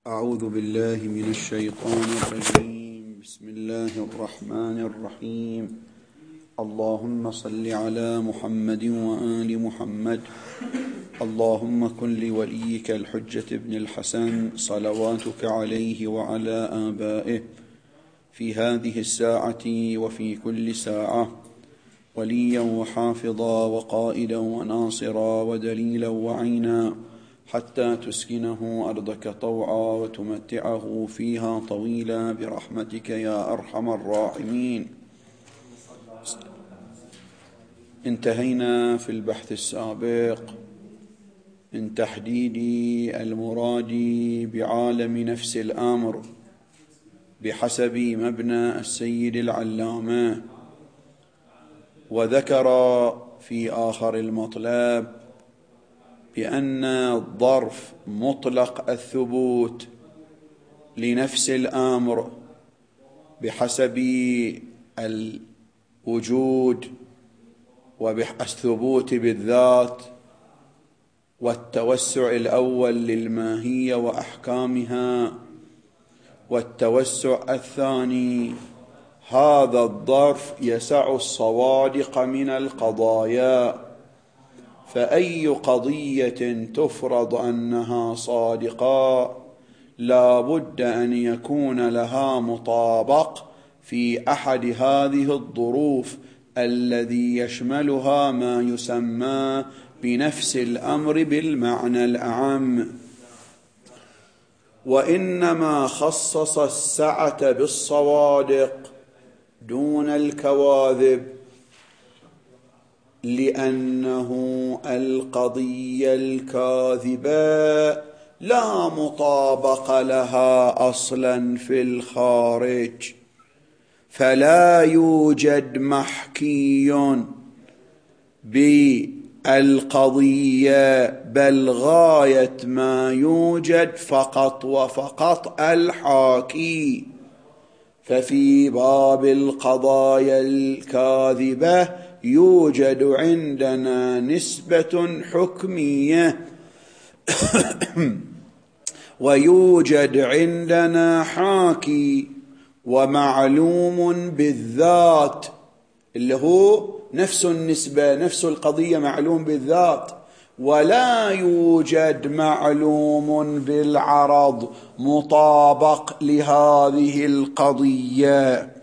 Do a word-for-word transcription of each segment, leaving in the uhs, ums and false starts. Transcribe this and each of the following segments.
أعوذ بالله من الشيطان الرجيم. بسم الله الرحمن الرحيم. اللهم صل على محمد وآل محمد. اللهم كن لوليك الحجة ابن الحسن صلواتك عليه وعلى آبائه في هذه الساعة وفي كل ساعة وليا وحافظا وقائدا وناصرا ودليلا وعينا، حتى تسكنه أرضك طوعا وتمتعه فيها طويلا برحمتك يا أرحم الراحمين. انتهينا في البحث السابق من تحديد المراد بعالم نفس الأمر بحسب مبنى السيد العلامة، وذكر في آخر المطلب بأن الظرف مطلق الثبوت لنفس الأمر بحسب الوجود وبالثبوت بالذات، والتوسع الأول للماهية وأحكامها، والتوسع الثاني هذا الظرف يسع الصوادق من القضايا، فأي قضية تفرض أنها صادقة لا بد أن يكون لها مطابق في أحد هذه الظروف الذي يشملها ما يسمى بنفس الأمر بالمعنى الأعم. وإنما خصص السعة بالصوادق دون الكواذب لأنه القضية الكاذبة لا مطابق لها أصلا في الخارج، فلا يوجد محكي بالقضية، بل غاية ما يوجد فقط وفقط الحاكي. ففي باب القضايا الكاذبة يوجد عندنا نسبة حكمية ويوجد عندنا حاكي ومعلوم بالذات اللي هو نفس النسبة، نفس القضية معلوم بالذات، ولا يوجد معلوم بالعرض مطابق لهذه القضية.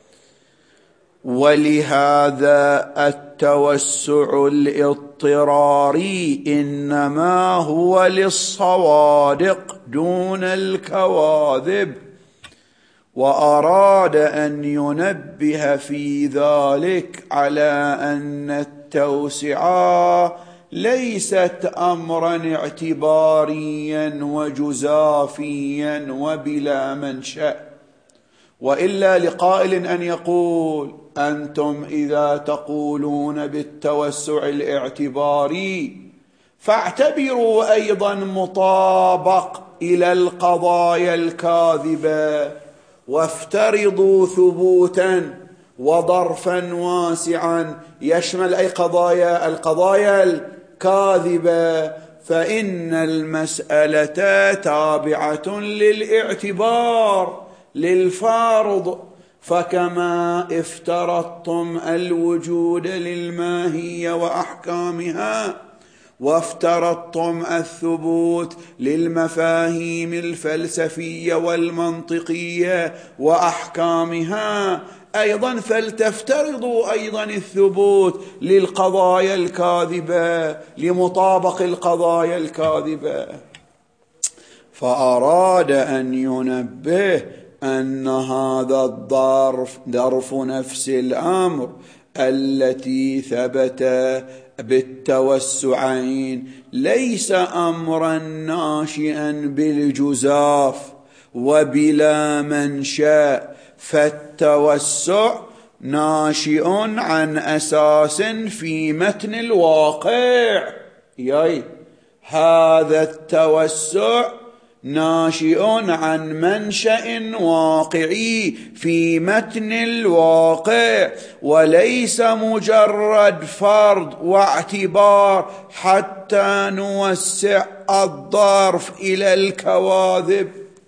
ولهذا التوسع الاضطراري إنما هو للصوادق دون الكواذب، وأراد أن ينبه في ذلك على أن التوسعة ليست أمرا اعتباريا وجزافيا وبلا منشأ، وإلا لقائل أن يقول: أنتم إذا تقولون بالتوسع الاعتباري فاعتبروا أيضا مطابق إلى القضايا الكاذبة، وافترضوا ثبوتا وظرفا واسعا يشمل أي قضايا القضايا الكاذبة، فإن المسألة تابعة للاعتبار للفارض. فكما افترضتم الوجود للماهية وأحكامها، وافترضتم الثبوت للمفاهيم الفلسفية والمنطقية وأحكامها، أيضا فلتفترضوا أيضا الثبوت للقضايا الكاذبة لمطابق القضايا الكاذبة. فأراد أن ينبه أن هذا الظرف ظرف نفس الأمر التي ثبت بالتوسعين ليس أمرا ناشئا بالجزاف وبلا منشأ، فالتوسع ناشئ عن أساس في متن الواقع. ياي هذا التوسع ناشئ عن منشأ واقعي في متن الواقع، وليس مجرد فرض واعتبار حتى نوسع الظرف إلى الكواذب.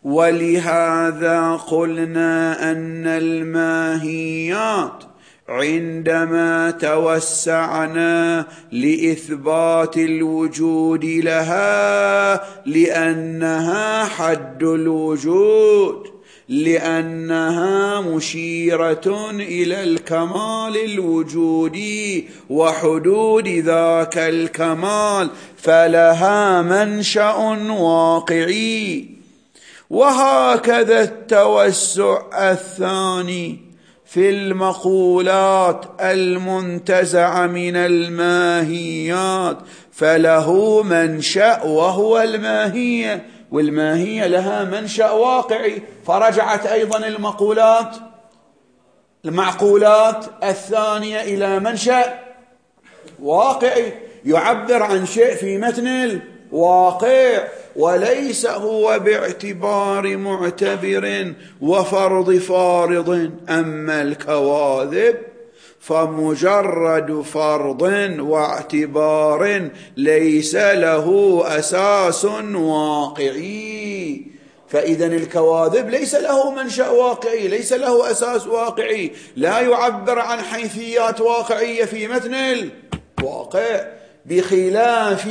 ولهذا قلنا أن الماهيات عندما توسعنا لإثبات الوجود لها لأنها حد الوجود، لأنها مشيرة إلى الكمال الوجودي وحدود ذاك الكمال، فلها منشأ واقعي. وهكذا التوسع الثاني في المقولات المنتزعة من الماهيات فله منشأ وهو الماهية، والماهية لها منشأ واقعي، فرجعت أيضا المقولات المعقولات الثانية إلى منشأ واقعي يعبر عن شيء في متن الواقع، وليس هو باعتبار معتبر وفرض فارض. أما الكواذب فمجرد فرض واعتبار ليس له أساس واقعي. فإذا الكواذب ليس له منشأ واقعي، ليس له أساس واقعي، لا يعبر عن حيثيات واقعية في متن الواقع، بخلاف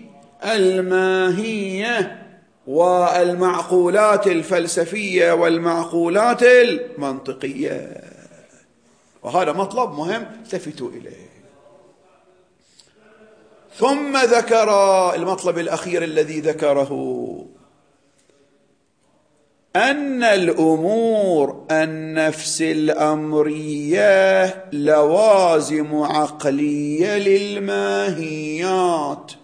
الماهية والمعقولات الفلسفية والمعقولات المنطقية. وهذا مطلب مهم التفتوا إليه. ثم ذكر المطلب الأخير الذي ذكره أن الأمور النفس الأمرية لوازم عقلية للماهيات.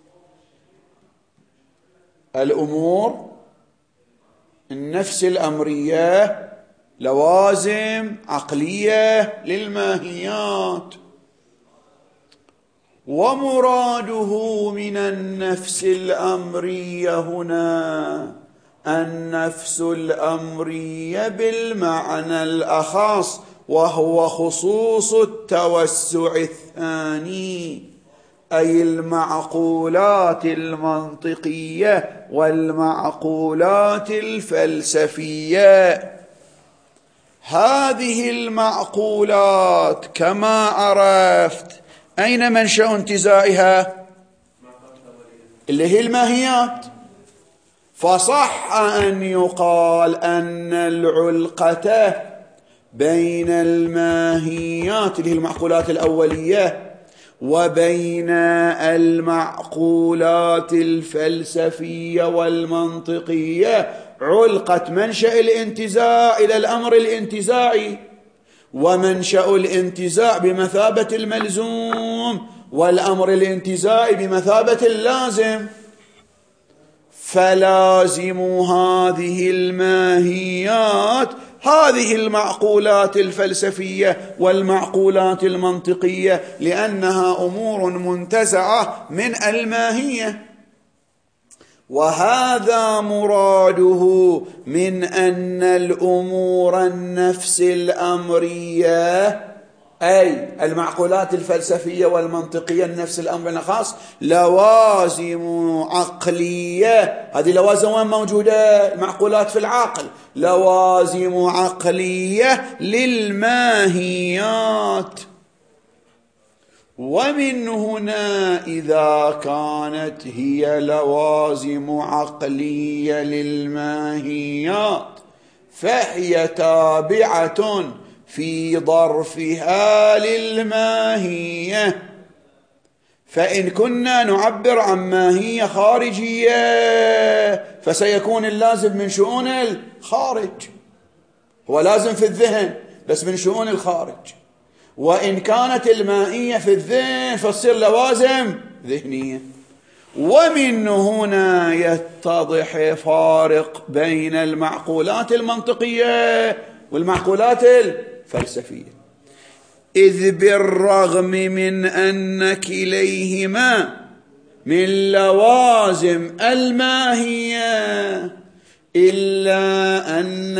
الأمور النفس الأمرية لوازم عقلية للماهيات، ومراده من النفس الأمرية هنا النفس الأمرية بالمعنى الأخص، وهو خصوص التوسع الثاني، أي المعقولات المنطقية والمعقولات الفلسفية. هذه المعقولات كما عرفت أين منشأ انتزاعها؟ اللي هي الماهيات. فصح أن يقال أن العلقة بين الماهيات اللي هي المعقولات الأولية وبين المعقولات الفلسفية والمنطقية علقة منشأ الانتزاع إلى الأمر الانتزاعي، ومنشأ الانتزاع بمثابة الملزوم والأمر الانتزاعي بمثابة اللازم. فلازم هذه الماهيات هذه المعقولات الفلسفية والمعقولات المنطقية، لأنها أمور منتزعة من الماهية. وهذا مراده من أن الأمور النفس الأمرية أي المعقولات الفلسفية والمنطقية النفس الأمر خاص لوازم عقلية. هذه لوازم وين موجودة؟ المعقولات في العقل، لوازم عقلية للماهيات. ومن هنا إذا كانت هي لوازم عقلية للماهيات فهي تابعة في ظرفها للماهية. فإن كنا نعبر عن ماهية خارجية فسيكون اللازم من شؤون الخارج، هو لازم في الذهن بس من شؤون الخارج. وإن كانت المائية في الذهن فتصير لوازم ذهنية. ومن هنا يتضح فارق بين المعقولات المنطقية والمعقولات الفلسفية، إذ بالرغم من أن كليهما من لوازم الماهية إلا أن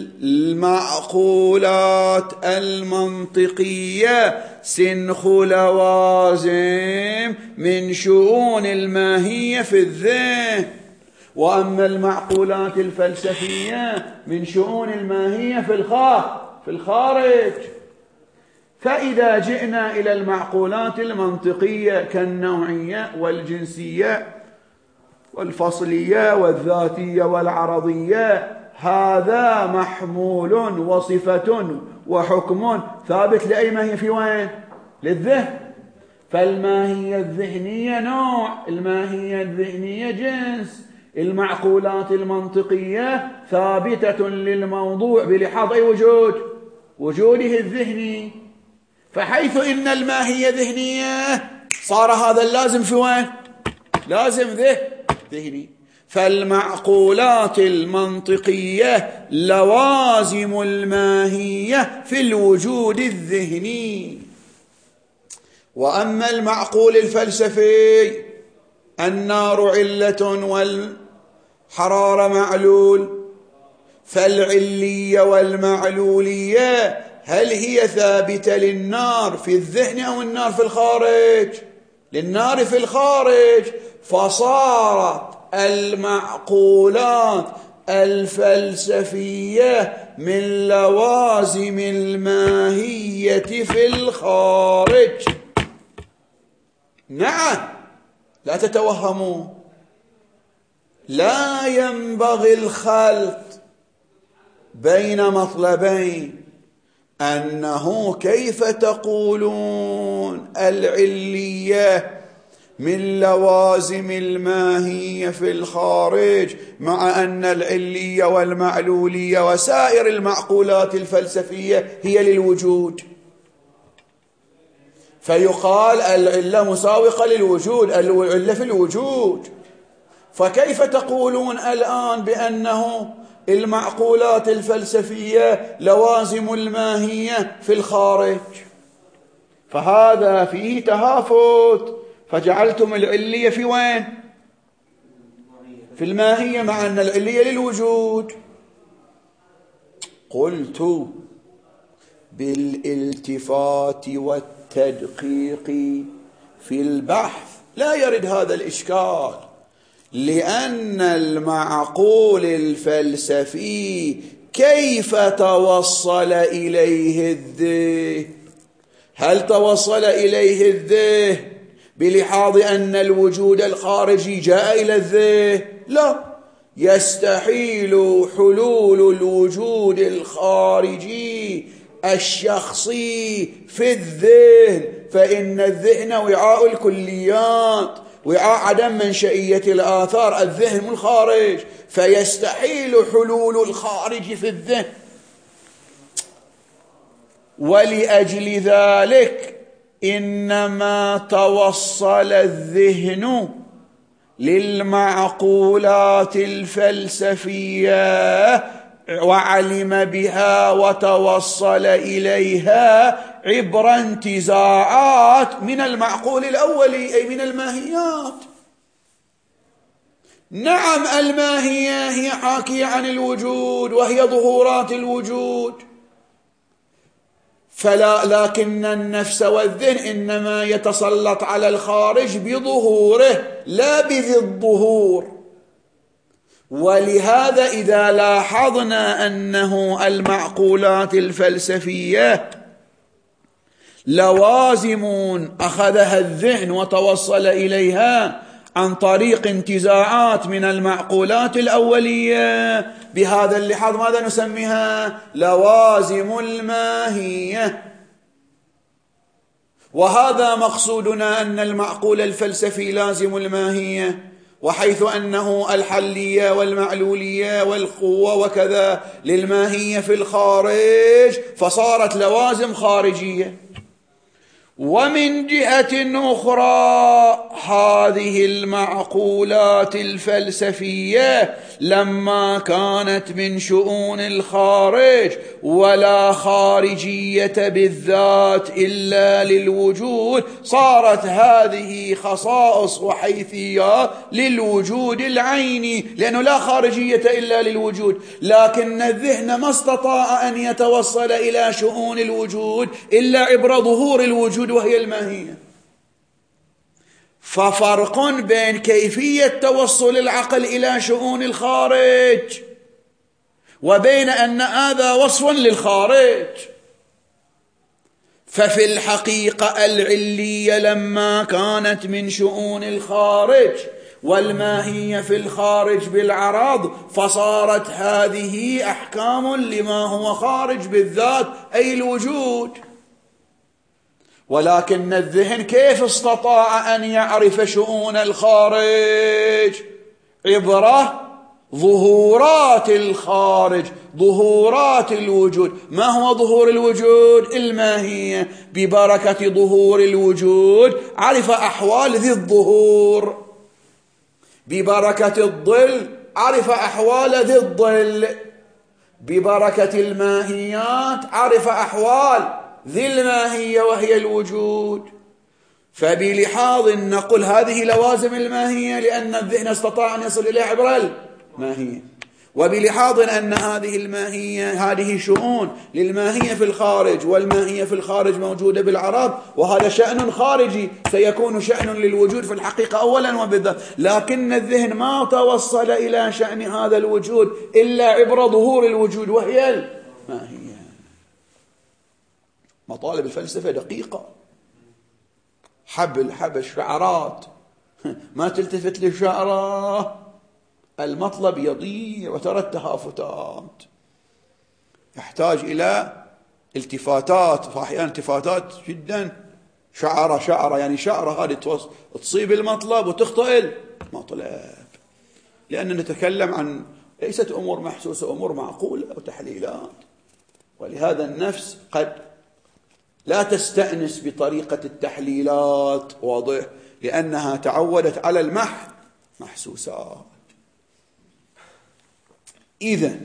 المعقولات المنطقية سنخ لوازم من شؤون الماهية في الذهن، وأما المعقولات الفلسفية من شؤون الماهية في في الخارج. فإذا جئنا إلى المعقولات المنطقية كالنوعية والجنسية والفصلية والذاتية والعرضية، هذا محمول وصفة وحكم ثابت لأي ماهية في وين؟ للذهن. فالماهية الذهنية نوع، الماهية الذهنية جنس، المعقولات المنطقية ثابتة للموضوع بلحاظ أي وجود؟ وجوده الذهني. فحيث إن الماهية ذهنية صار هذا اللازم في وين؟ لازم ذهني. فالمعقولات المنطقية لوازم الماهية في الوجود الذهني. وأما المعقول الفلسفي النار علة والحرارة معلول، فالعلية والمعلولية هل هي ثابتة للنار في الذهن أو النار في الخارج؟ للنار في الخارج. فصارت المعقولات الفلسفية من لوازم الماهية في الخارج. نعم، لا تتوهموا، لا ينبغي الخلط بين مطلبين، أنه كيف تقولون العلية من لوازم الماهية في الخارج مع أن العلية والمعلولية وسائر المعقولات الفلسفية هي للوجود؟ فيقال العلة مساوقة للوجود، العلة في الوجود. فكيف تقولون الآن بأنه المعقولات الفلسفية لوازم الماهية في الخارج؟ فهذا فيه تهافت، فجعلتم العلية في وين؟ في الماهية، مع أن العلية للوجود. قلت بالالتفات والتدقيق في البحث لا يرد هذا الإشكال، لأن المعقول الفلسفي كيف توصل إليه الذهن؟ هل توصل إليه الذهن بلحاظ أن الوجود الخارجي جاء إلى الذهن؟ لا، يستحيل حلول الوجود الخارجي الشخصي في الذهن، فإن الذهن وعاء الكليات، وعاء عدم منشئية الآثار، الذهن الخارج، فيستحيل حلول الخارج في الذهن. ولأجل ذلك إنما توصل الذهن للمعقولات الفلسفية وعلم بها وتوصل إليها عبر انتزاعات من المعقول الأولي، أي من الماهيات. نعم، الماهية هي حاكية عن الوجود وهي ظهورات الوجود، فلا لكن النفس والذهن إنما يتسلط على الخارج بظهوره لا بذي الظهور. ولهذا إذا لاحظنا أنه المعقولات الفلسفية لوازم أخذها الذهن وتوصل إليها عن طريق انتزاعات من المعقولات الأولية، بهذا اللحاظ ماذا نسميها؟ لوازم الماهية. وهذا مقصودنا، أن المعقول الفلسفي لازم الماهية، وحيث أنه الحلية والمعلولية والقوة وكذا للماهية في الخارج، فصارت لوازم خارجية. ومن جهة أخرى هذه المعقولات الفلسفية لما كانت من شؤون الخارج ولا خارجية بالذات إلا للوجود، صارت هذه خصائص وحيثيات للوجود العيني، لأنه لا خارجية إلا للوجود. لكن الذهن ما استطاع أن يتوصل إلى شؤون الوجود إلا عبر ظهور الوجود وهي الماهية. ففرق بين كيفية توصل العقل إلى شؤون الخارج وبين أن هذا وصف للخارج. ففي الحقيقة العلية لما كانت من شؤون الخارج والماهية في الخارج بالعرض فصارت هذه أحكام لما هو خارج بالذات أي الوجود. ولكن الذهن كيف استطاع أن يعرف شؤون الخارج؟ عبرة ظهورات الخارج، ظهورات الوجود. ما هو ظهور الوجود؟ الماهية. ببركة ظهور الوجود عرف أحوال ذي الظهور، ببركة الظل عرف أحوال ذي الظل، ببركة الماهيات عرف أحوال ذي الماهية وهي الوجود. فبلحاظ نقول هذه لوازم الماهية لأن الذهن استطاع أن يصل إليها عبر الماهية، وبلحاظ أن هذه الماهية هذه شؤون للماهية في الخارج والماهية في الخارج موجودة بالعرض، وهذا شأن خارجي سيكون شأن للوجود في الحقيقة أولا وبالذات. لكن الذهن ما توصل إلى شأن هذا الوجود إلا عبر ظهور الوجود وهي الماهية. مطالب الفلسفة دقيقة، حبل حبل شعرات ما تلتفت للشعرة المطلب يضيع وترى التهافتات، يحتاج إلى التفاتات، فأحيانا التفاتات جدا شعرة شعرة يعني شعرة هذه تصيب المطلب وتخطئ المطلب، لأننا نتكلم عن ليست أمور محسوسة، أمور معقولة وتحليلات. ولهذا النفس قد لا تستأنس بطريقة التحليلات، واضح، لأنها تعودت على المح محسوسات. إذن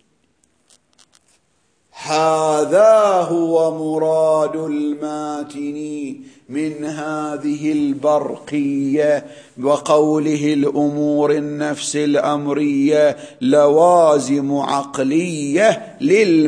هذا هو مراد الماتن من هذه البرقية وقوله الأمور النفس الأمرية لوازم عقلية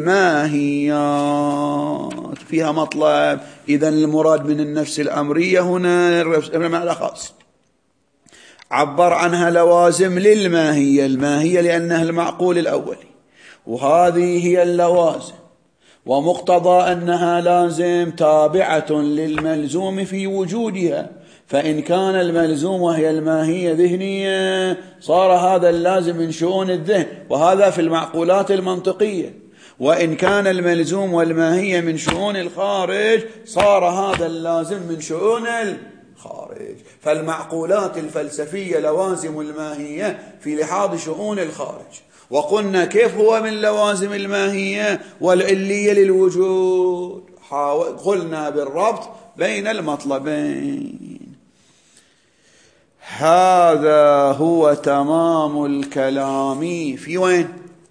للماهيات، فيها مطلب. إذن المراد من النفس الأمرية هنا معنى خاص، عبر عنها لوازم للماهية، الماهية لأنها المعقول الأولي، وهذه هي اللوازم، ومقتضى أنها لازم تابعة للملزوم في وجودها. فإن كان الملزوم وهي الماهية ذهنية صار هذا اللازم من شؤون الذهن، وهذا في المعقولات المنطقية. وإن كان الملزوم والماهية من شؤون الخارج صار هذا اللازم من شؤون الخارج. فالمعقولات الفلسفية لوازم الماهية في لحاظ شؤون الخارج. وقلنا كيف هو من لوازم الماهية والعلية للوجود، قلنا بالربط بين المطلبين. هذا هو تمام الكلام في وين؟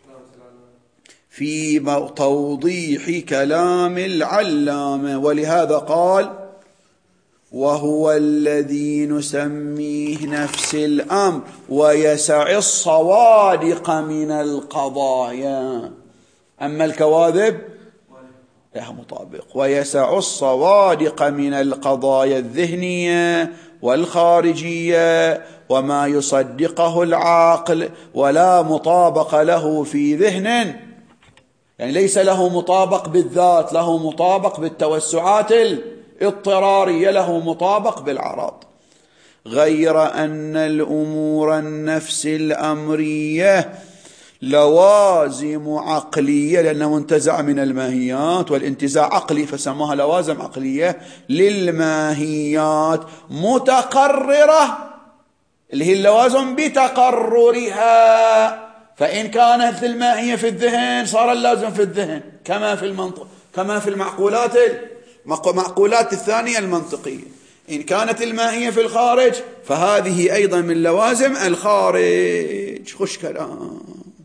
في توضيح كلام العلامة. ولهذا قال وهو الذي نسميه نفس الأمر ويسع الصوادق من القضايا. أما الكواذب لها مطابق، ويسع الصوادق من القضايا الذهنية والخارجية وما يصدقه العقل ولا مطابق له في ذهن، يعني ليس له مطابق بالذات، له مطابق بالتوسعات اضطرارية، له مطابق بالعرض. غير أن الأمور النفس الأمرية لوازم عقلية، لأنه منتزع من الماهيات، والانتزاع عقلي فسموها لوازم عقلية للماهيات متقررة، اللي هي اللوازم بتقررها. فإن كانت الماهية في الذهن صار اللازم في الذهن، كما في المنطق، كما في المعقولات معقولات الثانية المنطقية. إن كانت الماهية في الخارج فهذه أيضا من لوازم الخارج. خش كلام.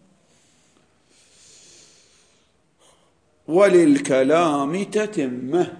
وللكلام تتمه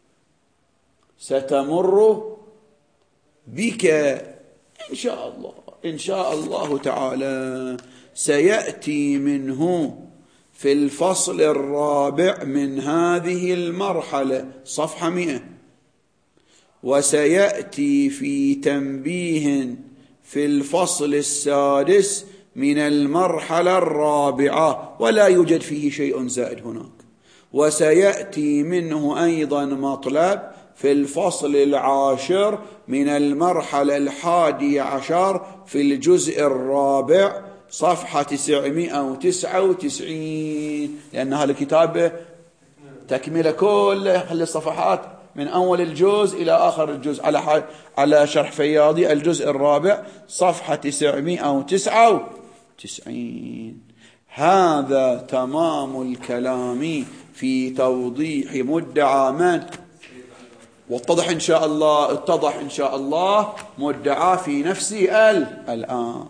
ستمر بك إن شاء الله، إن شاء الله تعالى سيأتي منه في الفصل الرابع من هذه المرحلة، صفحة مئة، وسيأتي في تنبيه في الفصل السادس من المرحلة الرابعة، ولا يوجد فيه شيء زائد هناك. وسيأتي منه أيضا مطلب في الفصل العاشر من المرحلة الحادية عشر في الجزء الرابع صفحة تسعمائة وتسعة وتسعين، لأن هذا الكتاب تكملة كل الصفحات من أول الجزء إلى آخر الجزء على على شرح فياضي الجزء الرابع صفحة تسعمائة وتسعة وتسعين. هذا تمام الكلام في توضيح مدعى من؟ واتضح إن شاء الله اتضح إن شاء الله مدعى في نفس الأمر.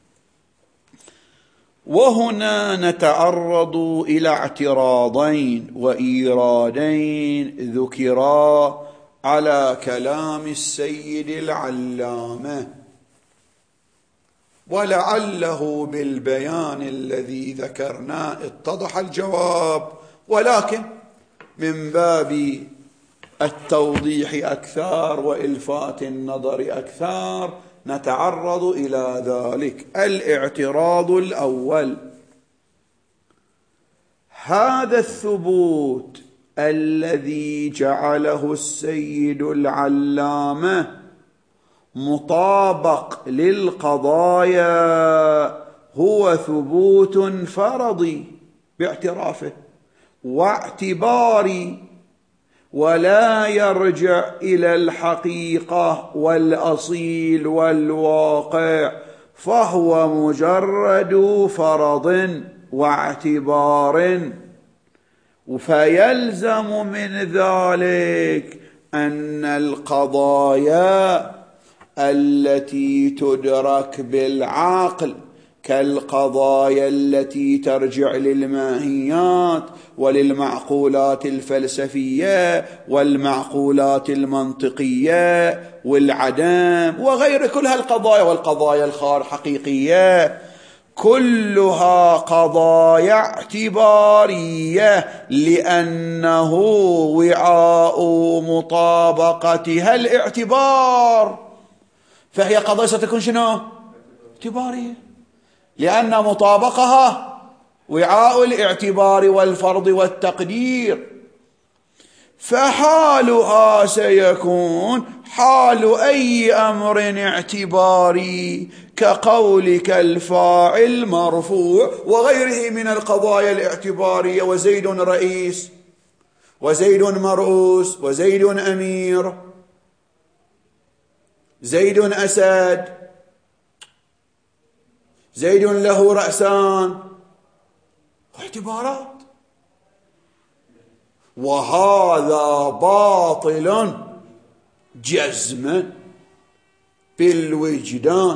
وهنا نتعرض إلى اعتراضين وإيرادين ذكرا على كلام السيد العلامة، ولعله بالبيان الذي ذكرناه اتضح الجواب، ولكن من باب التوضيح أكثر وإلفات النظر أكثر نتعرض إلى ذلك. الاعتراض الأول: هذا الثبوت الذي جعله السيد العلامة مطابق للقضايا هو ثبوت فرضي باعترافه واعتباري، ولا يرجع إلى الحقيقة والأصيل والواقع، فهو مجرد فرض واعتبار. فيلزم من ذلك أن القضايا التي تدرك بالعقل كالقضايا التي ترجع للماهيات وللمعقولات الفلسفية والمعقولات المنطقية والعدم وغير كل هالقضايا والقضايا الحقيقية، كلها قضايا اعتبارية، لأنه وعاء مطابقتها الاعتبار. فهي قضايا ستكون شنو؟ اعتبارية، لأن مطابقها وعاء الاعتبار والفرض والتقدير. فحالها سيكون حال أي أمر اعتباري كقولك الفاعل مرفوع وغيره من القضايا الاعتبارية، وزيد رئيس وزيد مرؤوس وزيد أمير، زيد أسد، زيد له رأسان، اعتبارات. وهذا باطل جزما بالوجدان.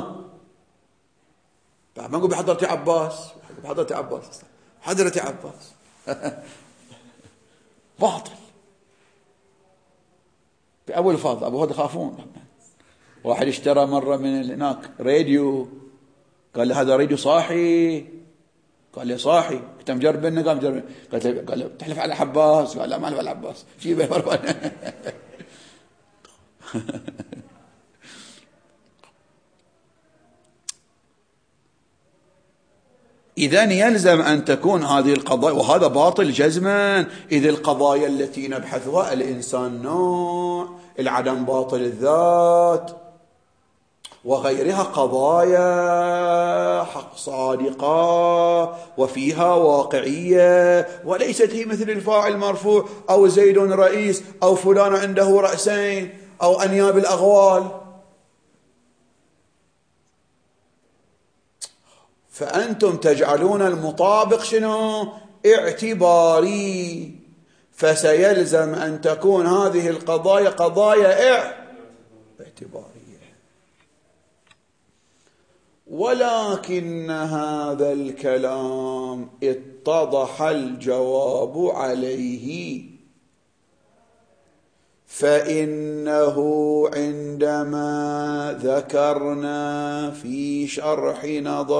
ما نقول بحضرة عباس، بحضرة عباس حضرة عباس باطل بأول فاضل. أبو هذا خافون. واحد اشترى مرة من هناك راديو، قال له هذا راديو صاحي، قال لي صاحي، كنت مجرب منه، قال مجرب، قلت له قال له تحلف على عباس؟ قال لا ما احلف على عباس، جيبه مروان. إذن يلزم أن تكون هذه القضايا، وهذا باطل جزما، إذ القضايا التي نبحثها الإنسان نوع، العدم باطل الذات وغيرها قضايا حق صادقة وفيها واقعية، وليست هي مثل الفاعل مرفوع أو زيد رئيس أو فلان عنده رأسين أو أنياب الأغوال. فأنتم تجعلون المطابق شنو؟ اعتباري، فسيلزم أن تكون هذه القضايا قضايا اعتبارية. ولكن هذا الكلام اتضح الجواب عليه، فإنه عندما ذكرنا في شرح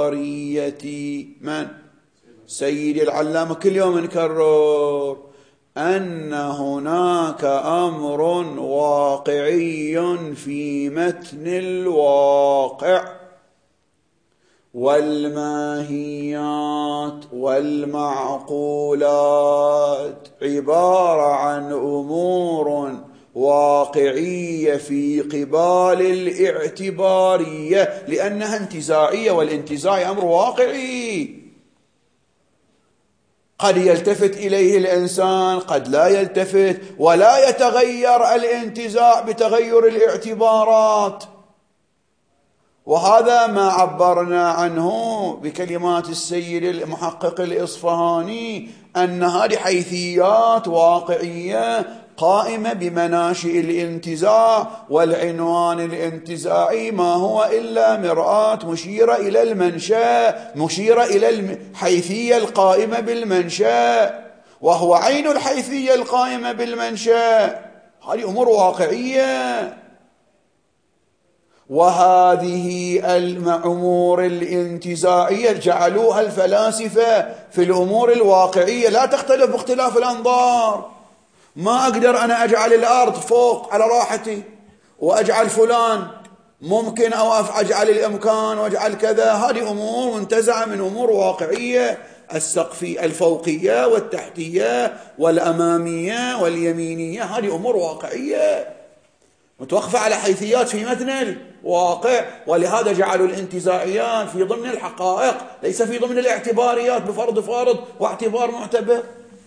نظرية من؟ سيد العلامة، كل يوم نكرر أن هناك أمر واقعي في متن الواقع، والماهيات والمعقولات عبارة عن أمور واقعية في قبال الاعتبارية، لأنها انتزاعية، والانتزاع أمر واقعي قد يلتفت إليه الإنسان، قد لا يلتفت، ولا يتغير الانتزاع بتغير الاعتبارات. وهذا ما عبرنا عنه بكلمات السيد المحقق الإصفهاني، أن هذه حيثيات واقعية قائمة بمناشئ الانتزاع، والعنوان الانتزاعي ما هو إلا مرآة مشيرة إلى المنشأ، مشيرة إلى الحيثية القائمة بالمنشأ، وهو عين الحيثية القائمة بالمنشأ. هذه أمور واقعية، وهذه الأمور الانتزاعية جعلوها الفلاسفة في الأمور الواقعية لا تختلف باختلاف الأنظار. ما أقدر أنا أجعل الأرض فوق على راحتي، وأجعل فلان ممكن، أو أجعل الإمكان وأجعل كذا. هذه أمور منتزعة من أمور واقعية، السقفية الفوقية والتحتية والأمامية واليمينية، هذه أمور واقعية متوقفة على حيثيات في متن الواقع. ولهذا جعلوا الانتزاعيات في ضمن الحقائق، ليس في ضمن الاعتباريات بفرض فارض واعتبار معتبر.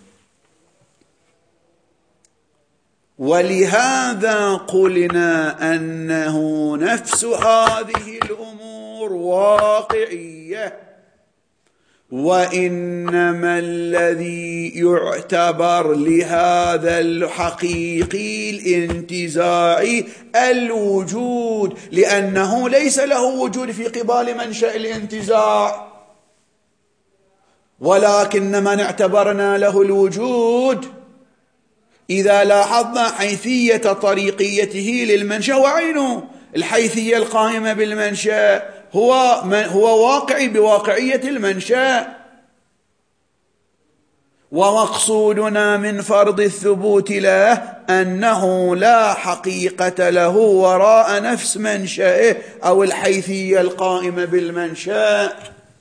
ولهذا قلنا أنه نفس هذه الأمور واقعية، وإنما الذي يعتبر لهذا الحقيقي الانتزاعي الوجود، لأنه ليس له وجود في قبال منشأ الانتزاع، ولكن من اعتبرنا له الوجود إذا لاحظنا حيثية طريقيته للمنشأ وعينه الحيثية القائمة بالمنشأ، هو هو واقعي بواقعية المنشأ. ومقصودنا من فرض الثبوت له أنه لا حقيقة له وراء نفس منشأه أو الحيثية القائمة بالمنشأ،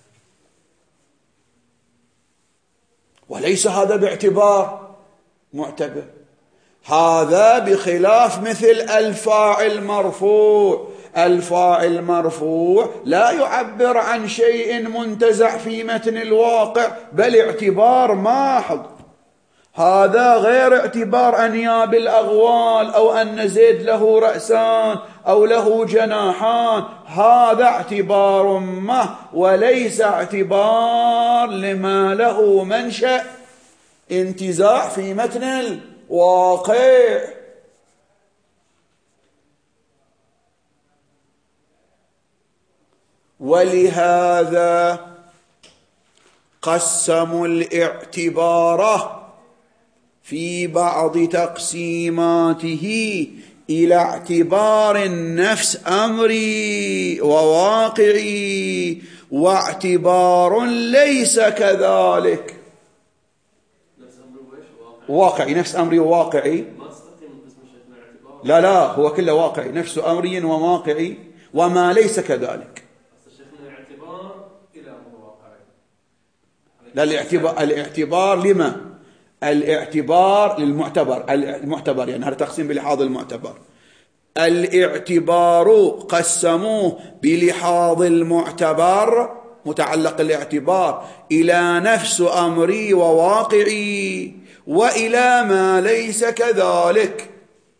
وليس هذا باعتبار معتبر. هذا بخلاف مثل الفاعل مرفوع. الفاعل مرفوع لا يعبر عن شيء منتزع في متن الواقع، بل اعتبار محض. هذا غير اعتبار أنياب الأغوال، أو أن زيد له رأسان أو له جناحان. هذا اعتبار محض، وليس اعتبار لما له منشأ انتزاع في متن الواقع. ولهذا قسموا الاعتبار في بعض تقسيماته إلى اعتبار النفس أمري وواقعي، واعتبار ليس كذلك. واقعي، نفس أمري وواقعي، لا لا هو كله واقعي، نفس أمري وواقعي، وما ليس كذلك. لا، الاعتبار, الاعتبار لما؟ الاعتبار للمعتبر، المعتبر يعني هذا تقسيم بلحاظ المعتبر. الاعتبار قسموه بلحاظ المعتبر متعلق الاعتبار إلى نفس أمري وواقعي، وإلى ما ليس كذلك.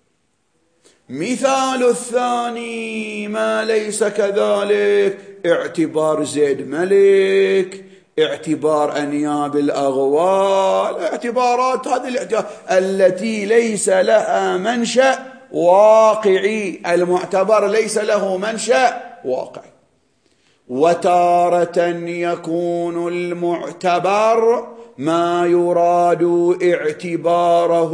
مثال الثاني ما ليس كذلك اعتبار زيد ملك، اعتبار أنياب الأغوال، اعتبارات هذه الاعتبارات التي ليس لها منشأ واقعي. المعتبر ليس له منشأ واقعي. وتارة يكون المعتبر ما يراد اعتباره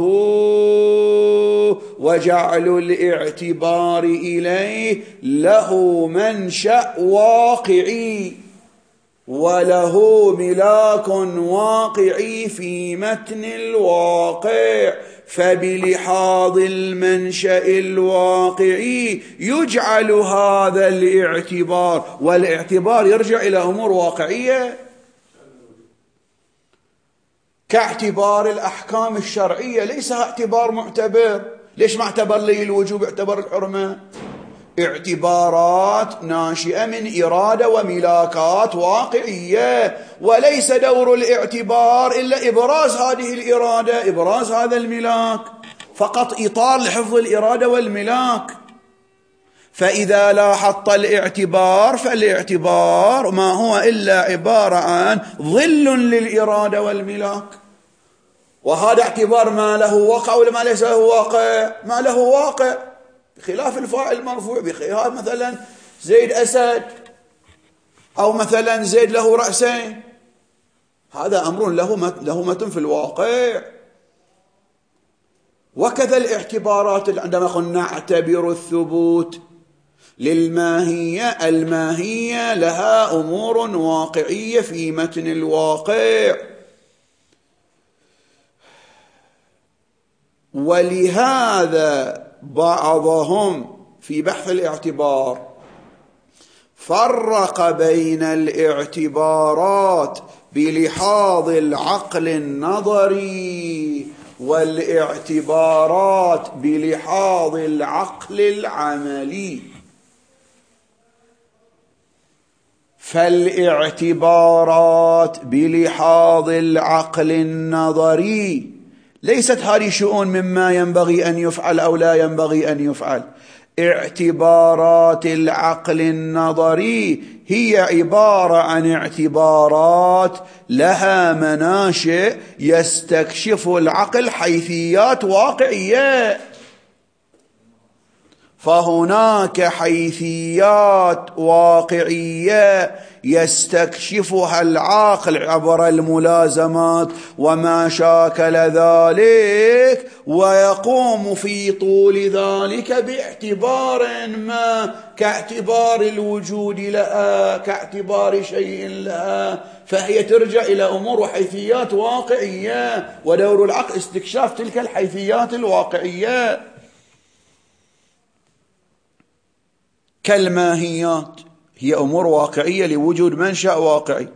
وجعل الاعتبار إليه له منشأ واقعي. وله ملاك واقعي في متن الواقع، فبلحاظ المنشأ الواقعي يجعل هذا الاعتبار، والاعتبار يرجع إلى أمور واقعية كاعتبار الأحكام الشرعية، ليس اعتبار معتبر. ليش ما اعتبر لي الوجوب، اعتبر الحرمة؟ اعتبارات ناشئة من إرادة وملاكات واقعية، وليس دور الاعتبار إلا إبراز هذه الإرادة، إبراز هذا الملاك، فقط إطار لحفظ الإرادة والملاك. فإذا لاحظت الاعتبار فالاعتبار ما هو إلا عبارة عن ظل للإرادة والملاك، وهذا اعتبار ما له واقع ولا ما ليس له واقع؟ ما له واقع، بخلاف الفاعل المرفوع، بخلاف مثلا زيد أسد، أو مثلا زيد له رأسين، هذا أمر له له متن في الواقع. وكذا الاعتبارات عندما قلنا نعتبر الثبوت للماهية، الماهية لها أمور واقعية في متن الواقع، ولهذا بعضهم في بحث الاعتبار فرق بين الاعتبارات بلحاظ العقل النظري والاعتبارات بلحاظ العقل العملي. فالاعتبارات بلحاظ العقل النظري ليست هذه شؤون مما ينبغي أن يفعل أو لا ينبغي أن يفعل. اعتبارات العقل النظري هي عبارة عن اعتبارات لها مناشئ يستكشف العقل حيثيات واقعية، فهناك حيثيات واقعية يستكشفها العقل عبر الملازمات وما شاكل ذلك، ويقوم في طول ذلك باعتبار ما كاعتبار الوجود لها، كاعتبار شيء لها، فهي ترجع إلى أمور وحيثيات واقعية، ودور العقل استكشاف تلك الحيثيات الواقعية. كالماهيات هي أمور واقعية لوجود منشأ واقعي،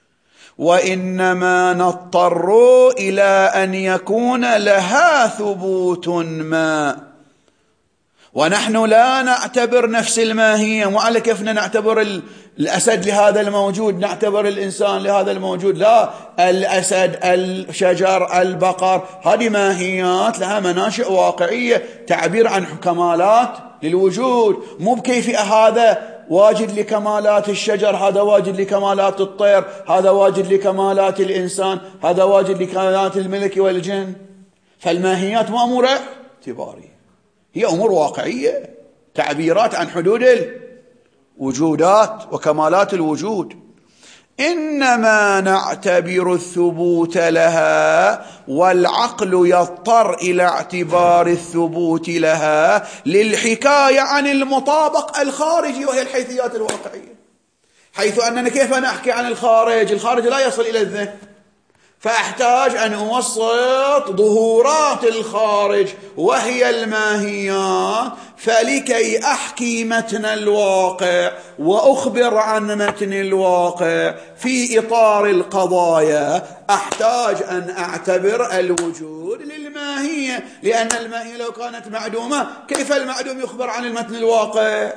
وإنما نضطر إلى أن يكون لها ثبوت ما، ونحن لا نعتبر نفس الماهية. وعلى كيفنا نعتبر الأسد لهذا الموجود، نعتبر الإنسان لهذا الموجود؟ لا، الأسد، الشجر، البقر، هذه ماهيات لها مناشئ واقعية، تعبير عن كمالات للوجود، مو بكيف هذا واجد لكمالات الشجر، هذا واجد لكمالات الطير، هذا واجد لكمالات الإنسان، هذا واجد لكمالات الملك والجن. فالماهيات ما أمور اعتبارية، هي أمور واقعية، تعبيرات عن حدود الوجودات وكمالات الوجود. إنما نعتبر الثبوت لها، والعقل يضطر إلى اعتبار الثبوت لها للحكاية عن المطابق الخارجي، وهي الحيثيات الواقعية، حيث أننا كيف نحكي عن الخارج؟ الخارج لا يصل إلى الذهن، فأحتاج أن أوسط ظهورات الخارج وهي الماهيات، فلكي أحكي متن الواقع وأخبر عن متن الواقع في إطار القضايا أحتاج أن أعتبر الوجود للماهية، لأن الماهية لو كانت معدومة كيف المعدوم يخبر عن المتن الواقع؟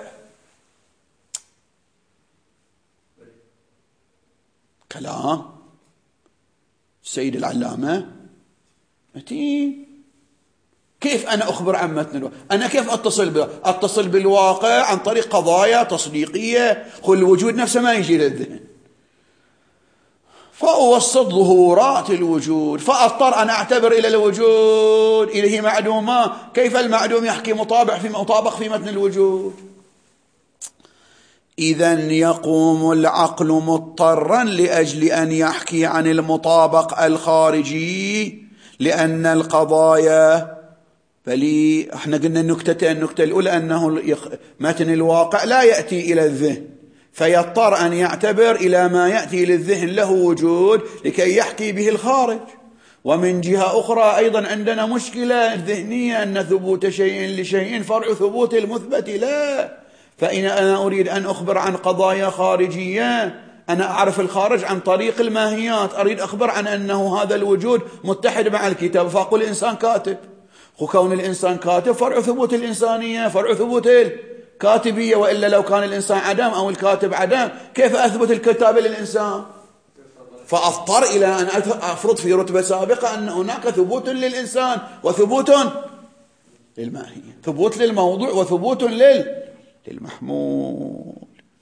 كلام السيد العلامة متين. كيف أنا أخبر عن متن الواقع؟ أنا كيف أتصل ب... أتصل بالواقع عن طريق قضايا تصديقية، خل الوجود نفسه ما يجي للذهن، فأوسط ظهورات الوجود، فأضطر أن أعتبر إلى الوجود إليه معدومة. كيف المعدوم يحكي مطابق في مطابق في متن الوجود؟ إذن يقوم العقل مضطرا لأجل أن يحكي عن المطابق الخارجي، لأن القضايا بل احنا قلنا النكتتين، النكتة الأولى أنه متن الواقع لا يأتي إلى الذهن، فيضطر أن يعتبر إلى ما يأتي للذهن له وجود لكي يحكي به الخارج. ومن جهة أخرى أيضا عندنا مشكلة ذهنية أن ثبوت شيء لشيء فرع ثبوت المثبت لا. فإن أنا أريد أن أخبر عن قضايا خارجية، أنا أعرف الخارج عن طريق الماهيات، أريد أخبر عن أنه هذا الوجود متحد مع الكتاب، فأقول الإنسان كاتب. وكون الإنسان كاتب فرع ثبوت الإنسانية، فرع ثبوت الكاتبية، وإلا لو كان الإنسان عدم أو الكاتب عدم كيف أثبت الكتابة للإنسان؟ فأضطر إلى أن أفرض في رتبة سابقة أن هناك ثبوت للإنسان وثبوت للماهية، ثبوت للموضوع وثبوت للمحمول.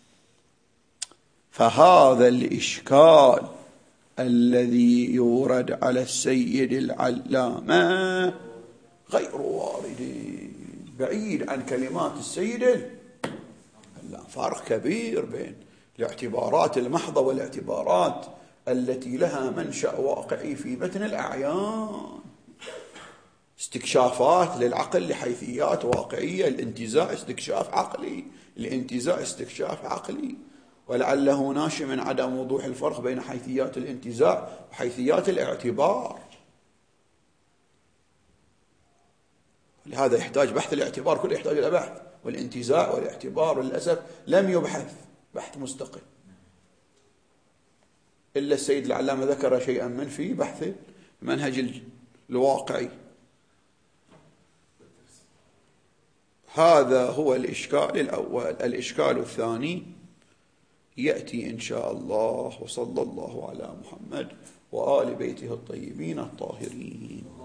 فهذا الإشكال الذي يورد على السيد العلامة غير وارد، بعيد عن كلمات السيد العلامة. فارق كبير بين الاعتبارات المحضة والاعتبارات التي لها منشأ واقعي في متن الأعيان، استكشافات للعقل لحيثيات واقعية. الانتزاع استكشاف عقلي، الانتزاع استكشاف عقلي، ولعله ناشئ من عدم وضوح الفرق بين حيثيات الانتزاع وحيثيات الاعتبار. لهذا يحتاج بحث الاعتبار، كله يحتاج إلى بحث، والانتزاع والاعتبار للأسف لم يبحث بحث مستقل، إلا السيد العلامة ذكر شيئا من في بحث المنهج الواقعي. هذا هو الإشكال الأول. الإشكال الثاني يأتي إن شاء الله، وصلى الله على محمد وآل بيته الطيبين الطاهرين.